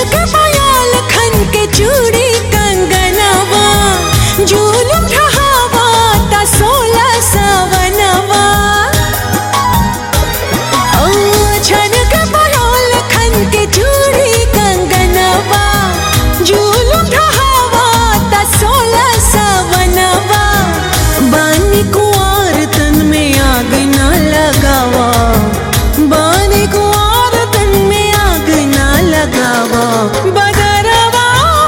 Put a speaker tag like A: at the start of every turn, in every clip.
A: के पायल खन के चूड़ी कंगनवा जुलूम ढहावा ता 16 सवनवा ओ छन के पायल खन के चूड़ी कंगनवा जुलूम ढहावा ता 16 सवनवा बानी कुंवर तन में आग ना लगावा बानी कुंवर तन में आग ना लगावा बदरवा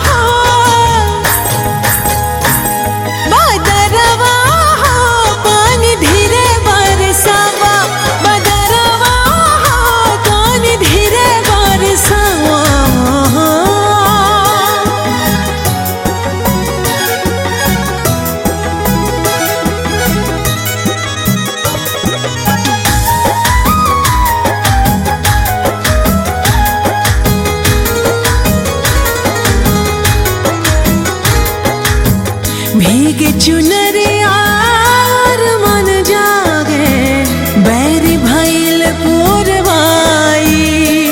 A: बदरवा पानी धीरे बरसावा बदरवा पानी धीरे बरसावा भीगे चुनरिया मन जागे बैरी भइल पुरवाई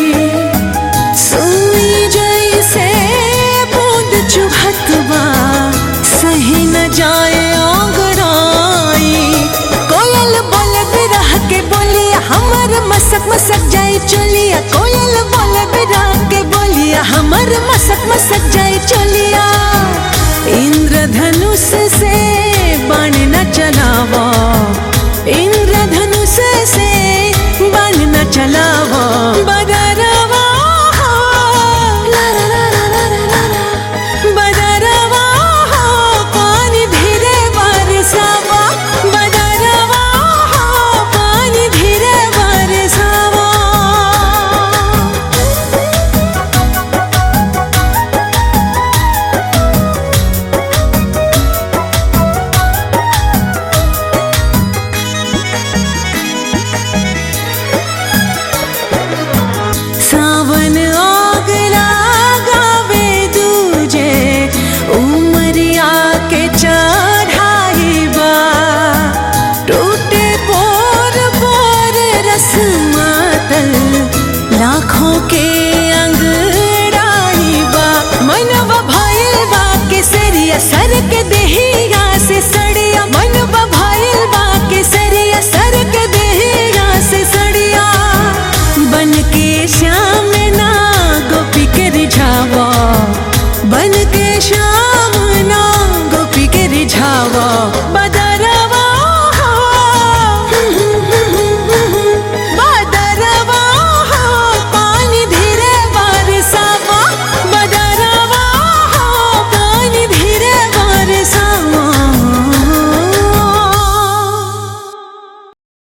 A: सुई जैसे बूंद चुभतवा सही न जाए आंगड़ाई कोयल बोले बिरह के बोलिया हमर मसक मसक जाए चलिया कोयल बोले बिरह के बोलिया हमर मसक मसक जाए चलिया इंद्रधनुष से बाण न चलावा इंद्रधनुष से बाण न चलावा बदरवा बदरवा पानी धीरे बरसावा बदरवा पानी धीरे बरसावा सावन आग लगावे दूजे उमरिया के चढ़ाई बा टूटे पोर पोर रस मातल लाखों के